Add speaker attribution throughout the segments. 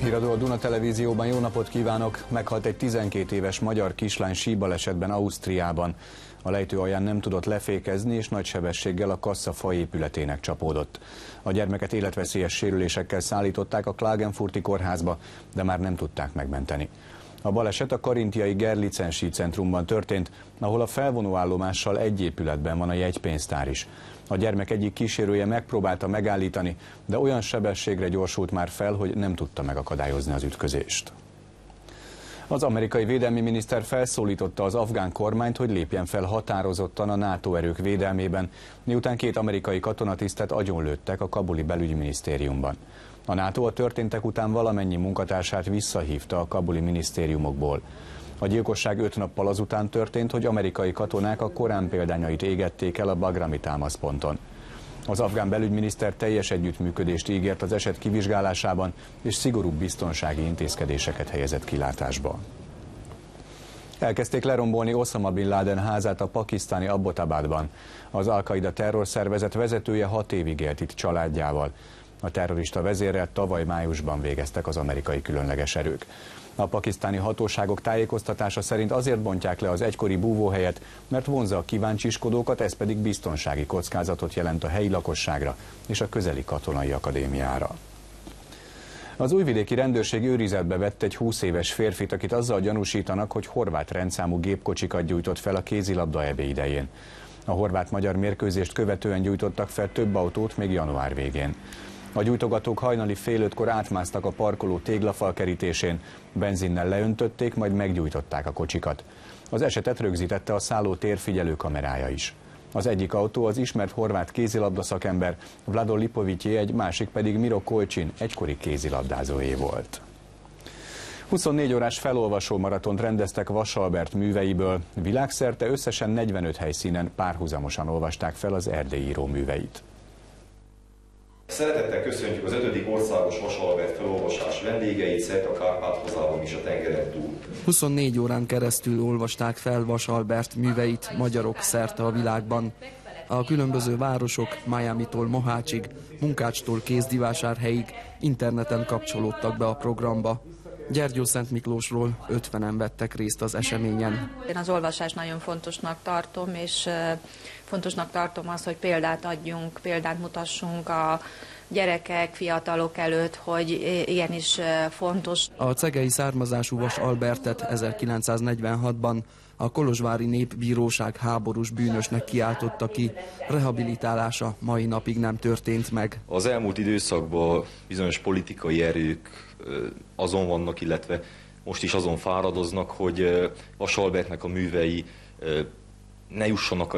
Speaker 1: Híradó a Duna Televízióban, jó napot kívánok! Meghalt egy 12 éves magyar kislány síbalesetben Ausztriában. A lejtő alján nem tudott lefékezni, és nagy sebességgel a kassa faépületének csapódott. A gyermeket életveszélyes sérülésekkel szállították a Klagenfurti kórházba, de már nem tudták megmenteni. A baleset a karintiai Gerlitsen sícentrumban történt, ahol a felvonóállomással egy épületben van a jegypénztár is. A gyermek egyik kísérője megpróbálta megállítani, de olyan sebességre gyorsult már fel, hogy nem tudta megakadályozni az ütközést. Az amerikai védelmi miniszter felszólította az afgán kormányt, hogy lépjen fel határozottan a NATO erők védelmében, miután 2 amerikai katonatisztet agyonlőttek a kabuli belügyminisztériumban. A NATO a történtek után valamennyi munkatársát visszahívta a kabuli minisztériumokból. A gyilkosság 5 nappal azután történt, hogy amerikai katonák a Korán példányait égették el a bagrami támaszponton. Az afgán belügyminiszter teljes együttműködést ígért az eset kivizsgálásában, és szigorúbb biztonsági intézkedéseket helyezett kilátásba. Elkezdték lerombolni Oszama Bin Laden házát a pakisztáni Abbottabadban. Az Al-Qaida terrorszervezet vezetője 6 évig élt itt családjával. A terrorista vezérrel tavaly májusban végeztek az amerikai különleges erők. A pakisztáni hatóságok tájékoztatása szerint azért bontják le az egykori búvóhelyet, mert vonzza a kíváncsiskodókat, ez pedig biztonsági kockázatot jelent a helyi lakosságra és a közeli katonai akadémiára. Az újvidéki rendőrség őrizetbe vett egy 20 éves férfit, akit azzal gyanúsítanak, hogy horvát rendszámú gépkocsikat gyújtott fel a kézilabda EB idején. A horvát-magyar mérkőzést követően gyújtottak fel több autót még január végén. A gyújtogatók hajnali fél 5-kor átmásztak a parkoló téglafal kerítésén, benzinnel leöntötték, majd meggyújtották a kocsikat. Az esetet rögzítette a szálló térfigyelő kamerája is. Az egyik autó az ismert horvát kézilabda szakember, Vlado Lipovityé, egy másik pedig Miro Kolcsin, egykori kézilabdázóé volt. 24 órás felolvasó maratont rendeztek Vas Albert műveiből. Világszerte összesen 45 helyszínen párhuzamosan olvasták fel az erdélyi író műveit.
Speaker 2: Szeretettel köszöntjük az 5. országos Vas Albert felolvasás vendégeit szerte a Kárpát-házában és a tengeren túl.
Speaker 3: 24 órán keresztül olvasták fel Vas Albert műveit magyarok szerte a világban. A különböző városok, Miamitól Mohácsig, Munkácstól Kézdivásárhelyig interneten kapcsolódtak be a programba. Gyergyószentmiklósról 50-en vettek részt az eseményen.
Speaker 4: Én az olvasást nagyon fontosnak tartom, és fontosnak tartom azt, hogy példát adjunk, példát mutassunk a gyerekek, fiatalok előtt, hogy igenis fontos.
Speaker 3: A cegei származású Vas Albertet 1946-ban a kolozsvári népbíróság háborús bűnösnek kiáltotta ki, rehabilitálása mai napig nem történt meg.
Speaker 2: Az elmúlt időszakban bizonyos politikai erők azon vannak, illetve most is azon fáradoznak, hogy Vas Albertnek a művei ne jussanak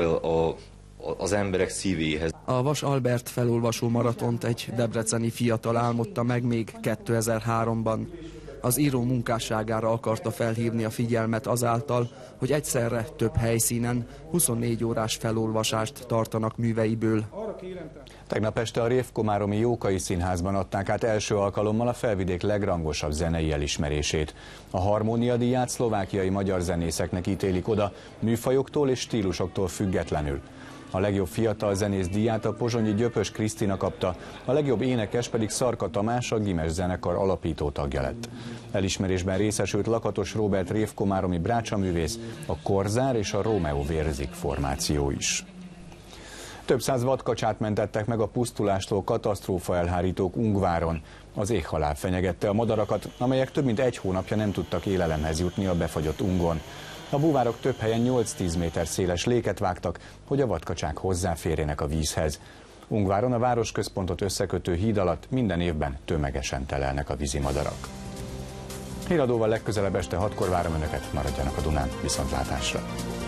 Speaker 2: az emberek szívéhez.
Speaker 3: A Vas Albert felolvasó maratont egy debreceni fiatal álmodta meg még 2003-ban. Az író munkásságára akarta felhívni a figyelmet azáltal, hogy egyszerre több helyszínen 24 órás felolvasást tartanak műveiből.
Speaker 1: Tegnap este a Révkomáromi Jókai Színházban adták át első alkalommal a Felvidék legrangosabb zenei elismerését. A Harmónia-díját szlovákiai magyar zenészeknek ítélik oda, műfajoktól és stílusoktól függetlenül. A legjobb fiatal zenész díját a pozsonyi Gyöpös Krisztina kapta, a legjobb énekes pedig Szarka Tamás, a Gimes zenekar alapító tagja lett. Elismerésben részesült Lakatos Róbert révkomáromi brácsaművész, a Korzár és a Rómeó vérzik formáció is. Több száz vadkacsát mentettek meg a pusztulástól katasztrófa elhárítók Ungváron. Az éhhalál fenyegette a madarakat, amelyek több mint 1 hónapja nem tudtak élelemhez jutni a befagyott Ungon. A búvárok több helyen 8-10 méter széles léket vágtak, hogy a vadkacsák hozzáférjenek a vízhez. Ungváron a városközpontot összekötő híd alatt minden évben tömegesen telelnek a vízimadarak. Híradóval legközelebb este 6-kor várom Önöket, maradjanak a Dunán, viszontlátásra!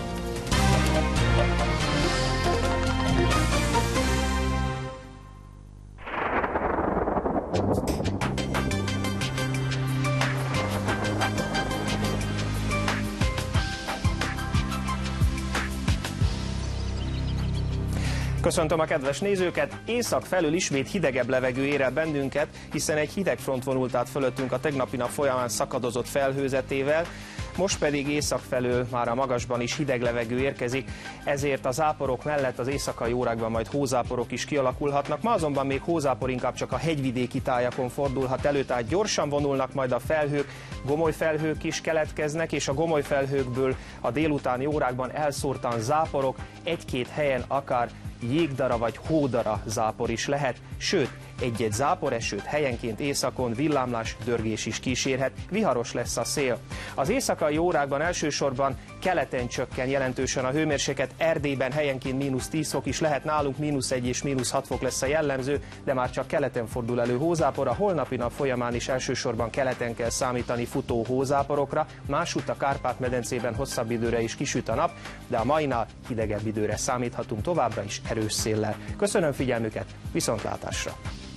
Speaker 5: Köszöntöm a kedves nézőket! Észak felől ismét hidegebb levegő ér el bennünket, hiszen egy hideg front vonult át fölöttünk a tegnapi nap folyamán szakadozott felhőzetével. most pedig észak felől már a magasban is hideg levegő érkezik, ezért a záporok mellett az éjszakai órákban majd hózáporok is kialakulhatnak. Ma azonban még hózápor inkább csak a hegyvidéki tájakon fordulhat elő, tehát gyorsan vonulnak majd a felhők, gomolyfelhők is keletkeznek, és a gomolyfelhőkből a délutáni órákban elszórtan záporok, egy-két helyen akár jégdara vagy hódara zápor is lehet, sőt, egy-egy záporesőt helyenként északon villámlás, dörgés is kísérhet, viharos lesz a szél. Az éjszakai órákban elsősorban keleten csökken jelentősen a hőmérséklet, Erdélyben helyenként -10 fok is lehet, nálunk -1 és -6 fok lesz a jellemző, de már csak keleten fordul elő hózápor, a holnapi nap folyamán is elsősorban keleten kell számítani futó hózáporokra, másútt a Kárpát-medencében hosszabb időre is kisüt a nap, de a mainál hidegebb időre számíthatunk továbbra is erős széllel. Köszönöm figyelmüket, viszontlátásra!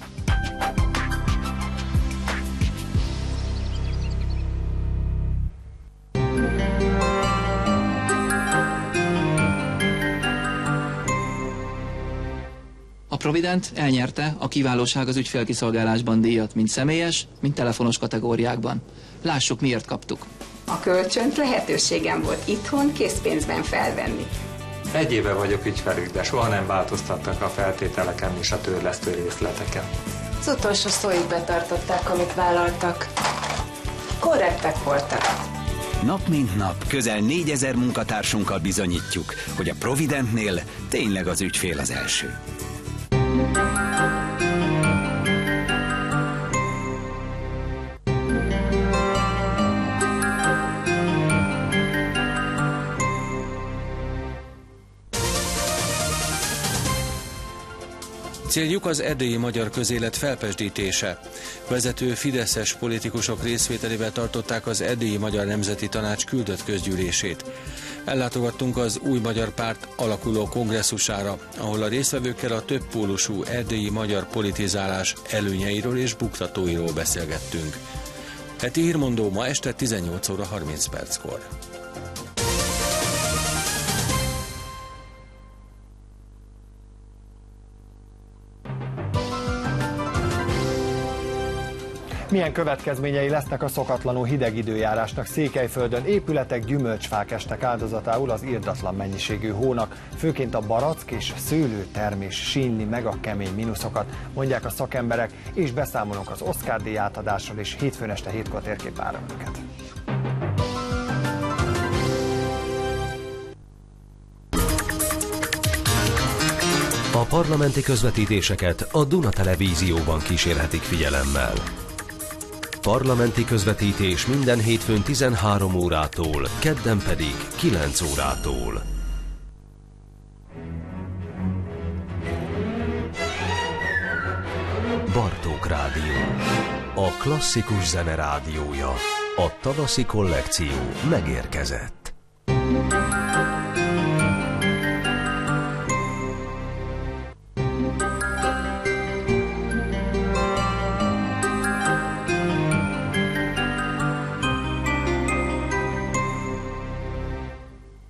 Speaker 6: A Provident elnyerte a kiválóság az ügyfélkiszolgálásban díjat, mind személyes, mind telefonos kategóriákban. Lássuk, miért kaptuk.
Speaker 7: A kölcsönt lehetőségem volt itthon készpénzben felvenni.
Speaker 8: 1 éve vagyok ügyfelük, de soha nem változtattak a feltételeken és a törlesztő részleteken.
Speaker 9: Az utolsó szóig betartották, amit vállaltak. Korrektek voltak.
Speaker 10: Nap mint nap közel 4000 munkatársunkkal bizonyítjuk, hogy a Providentnél tényleg az ügyfél az első.
Speaker 11: Céljuk az erdélyi magyar közélet felpezsdítése. Vezető fideszes politikusok részvételével tartották az Erdélyi Magyar Nemzeti Tanács küldött közgyűlését. Ellátogattunk az új magyar párt alakuló kongresszusára, ahol a résztvevőkkel a többpólusú erdélyi magyar politizálás előnyeiről és buktatóiról beszélgettünk. Heti hírmondó ma este 18 óra 30 perckor.
Speaker 12: Milyen következményei lesznek a szokatlanul hideg időjárásnak? Székelyföldön épületek, gyümölcsfák estek áldozatául az irdatlan mennyiségű hónak. Főként a barack és szőlőtermés sínli meg a kemény mínuszokat, mondják a szakemberek, és beszámolunk az Oscar-díj átadásról, és hétfőn este 7-kor térkép vár önöket.
Speaker 13: A parlamenti közvetítéseket a Duna Televízióban kísérhetik figyelemmel. Parlamenti közvetítés minden hétfőn 13 órától, kedden pedig 9 órától. Bartók Rádió. A klasszikus zene rádiója. A tavaszi kollekció megérkezett.